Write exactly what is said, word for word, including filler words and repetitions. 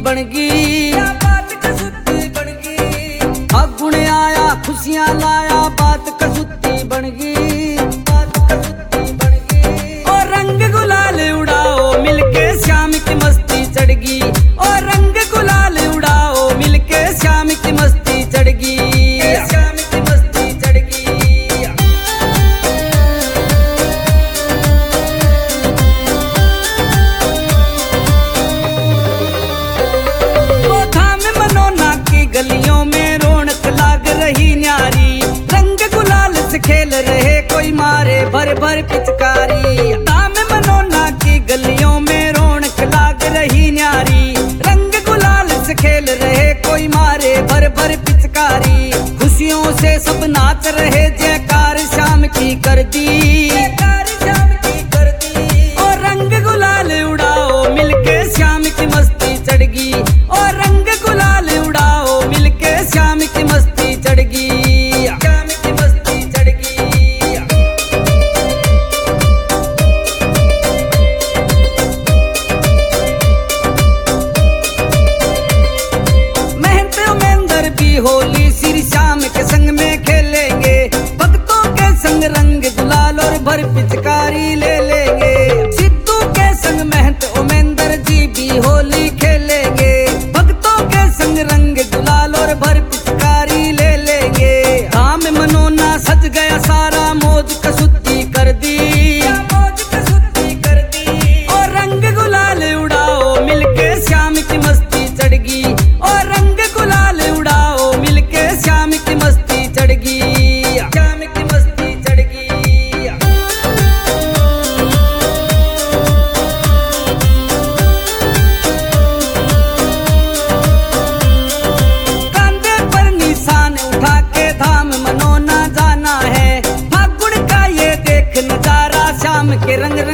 बन गई, बात कसुती बन गई। फागुन आया खुशियां लाया, बात कसुती बन गई, बात कसुती बन गई। और रंग गुलाल उड़ाओ मिलके श्याम की मस्ती चढ़ गई, और रंग गुलाल उड़ाओ मिलके श्याम की मस्ती चढ़ गई, श्याम की मस्ती चढ़ गई। वो धाम मनोना की गलियों में रौनक लाग रही न्यारी, रंग गुलाल से खेल रहे कोई मारे भर भर पिचकारी। धाम मनोना की गलियों में रौनक लाग रही न्यारी, रंग गुलाल से खेल रहे कोई मारे भर भर पिचकारी। खुशियों से सब नाच रहे, जयकार श्याम की कर दी, जयकार श्याम की कर दी। और रंग गुलाल उड़ाओ मिलके श्याम की मस्ती चढ़ गई, और रंग गुलाल उड़ाओ मिलके श्याम की मस्ती चढ़ गई, श्याम की मस्ती चढ़ गई। मेहनत उमेंदर भी होली श्री श्याम के संग में खेलेंगे, भक्तों के संग रंग गुलाल और भर पिचकारी ले लेंगे। सिद्धू के संग मेहनत उमेंदर जी भी होली खेलेंगे, भक्तों के संग रंग गुलाल और भर पिचकारी ले लेंगे। धाम मनोना सज गया सारा, मौज कसुती कर दी, मौज कसुती कर दी। और रंग गुलाल उड़ाओ मिलके श्याम की मस्ती चढ़ गई, और रंग गुलाल उड़ाओ मिलके श्याम की मस्ती चढ़ गई, श्याम की मस्ती चढ़ गई। कांधे पर निशान उठा के धाम मनोना जाना है, फागुन का ये देख नजारा श्याम के रंग